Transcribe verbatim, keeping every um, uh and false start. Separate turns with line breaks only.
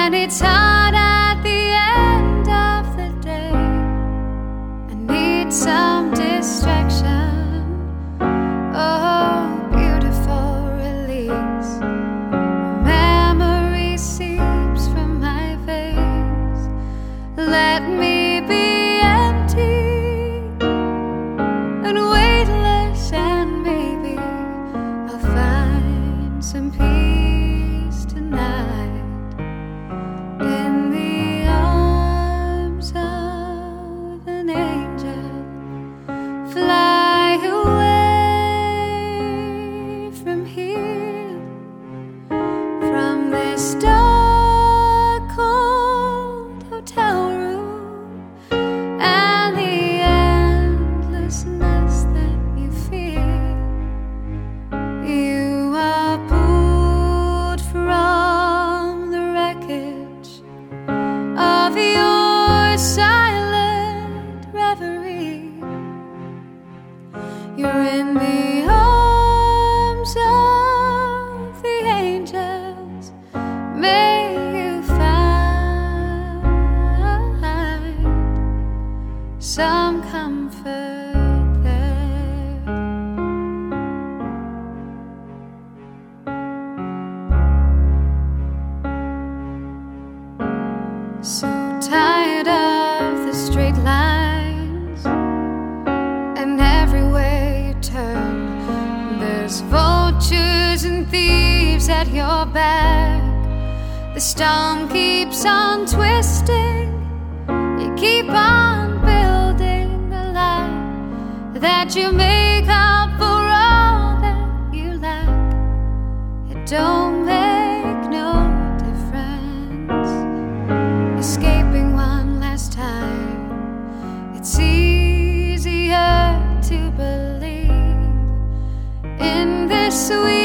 And it's hard at the end of the day. I need some distraction. Oh, beautiful release. Memory seeps from my veins. Let me be empty and weightless, and maybe I'll find some peace tonight in the arms of an angel. Fly away from here, from this dark, cold hotel room, and the endlessness that you fear. You are pulled from the wreckage of your silent reverie. You're in the arms of the angels. May you find some comfort there. So tired of the straight lines, and everywhere you turn there's vultures and thieves at your back. The storm keeps on twisting. You keep on building the life that you make up for all that you lack. It don't make no difference. Escaping one last time, it's easier to believe in this sweet